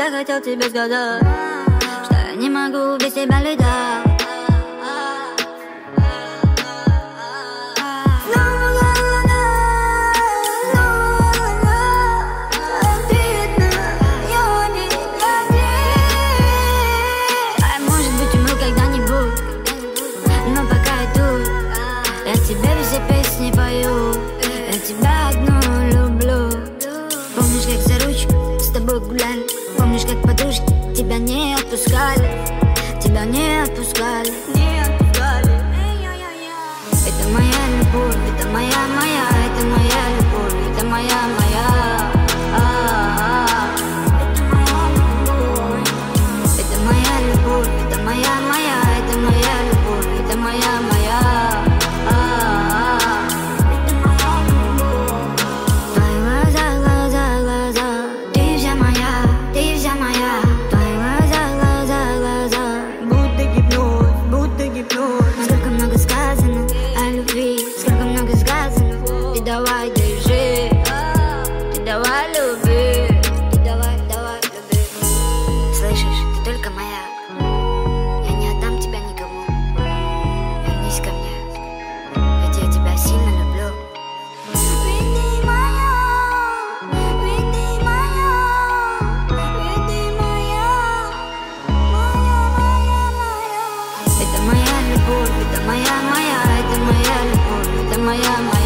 всегда хотел тебе сказать, что я не могу без тебя летать. Песни пою, я тебя одну люблю. Помнишь, как за ручку с тобой гуляли? Помнишь, как подружки тебя не отпускали? Тебя не отпускали, не отпускали. Это моя любовь, это моя, это моя любовь, это моя. Это моя любовь, это моя, это моя любовь, это моя. Сколько много сказано о любви, сколько много сказано. Ты давай держи, ты давай люби, ты давай люби. Слышишь, ты только моя, я не отдам тебя никому. Вернись ко мне, ведь я тебя сильно люблю. Ведь ты моя, ведь ты моя, ведь ты моя. Это моя любовь, это моя, это моя любовь, это моя.